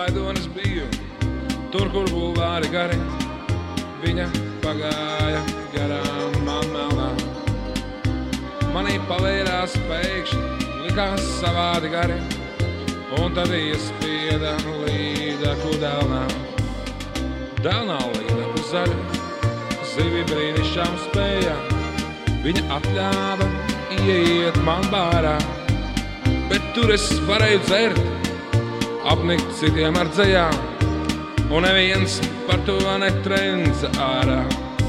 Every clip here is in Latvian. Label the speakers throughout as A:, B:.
A: Laidonis biju, tur, kur bulvāri gari. Viņa pagāja garām man melnā. Manī pavērās pēkšņi, likās savādi gari, un tad iespieda līdaku delnā. Delnā līdaku zaļu, zivi brīnišķām spēja. Viņa atļāva ieiet man bārā, bet tur es varēju dzert, apnikt citiem ar dzejām, un neviens par to netrenca ārā.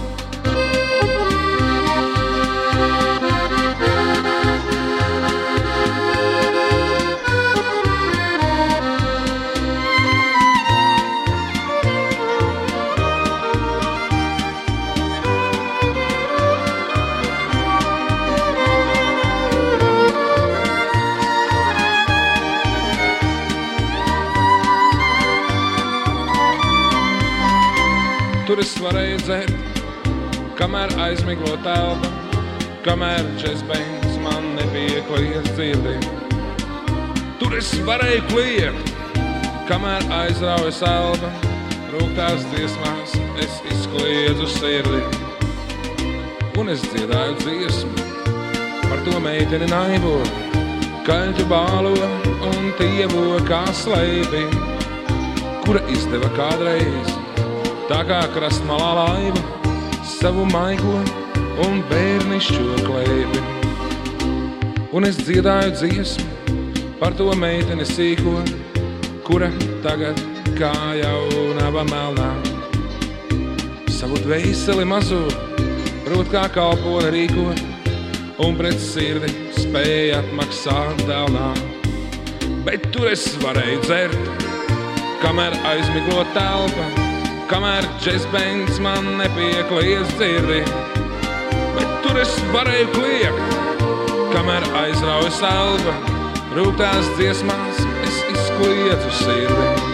A: Tur es varēju dzert, kamēr aizmiglo telpa, kamēr džezbeins man nebija kliedz dzirdi. Tur es varēju kliegt, kamēr aizraujas elpa, rūgtās dziesmās es izkliedzu sirdi. Un es dziedāju dziesmu par to meiteni naivo, kaļķu bālo un tievo kā slēpi, kura izdeva kādreiz tā kā krastmalā laiva, savu maigo un bērnišķo klēpi. Un es dziedāju dziesmu par to meiteni sīko, kura tagad kā jaunava melnā. Savu dvēseli mazo, prot kā kalponi rīko, un pret sirdi spēja atmaksāt delnā. Bet tur es varēju dzert, kamēr aizmiglo telpa, kamēr džezbeins man nepiekliedz dzirdi. Bet tur es varēju kliegt, kamēr aizraujas elpa, rūgtās dziesmās es izkliedzu sirdi.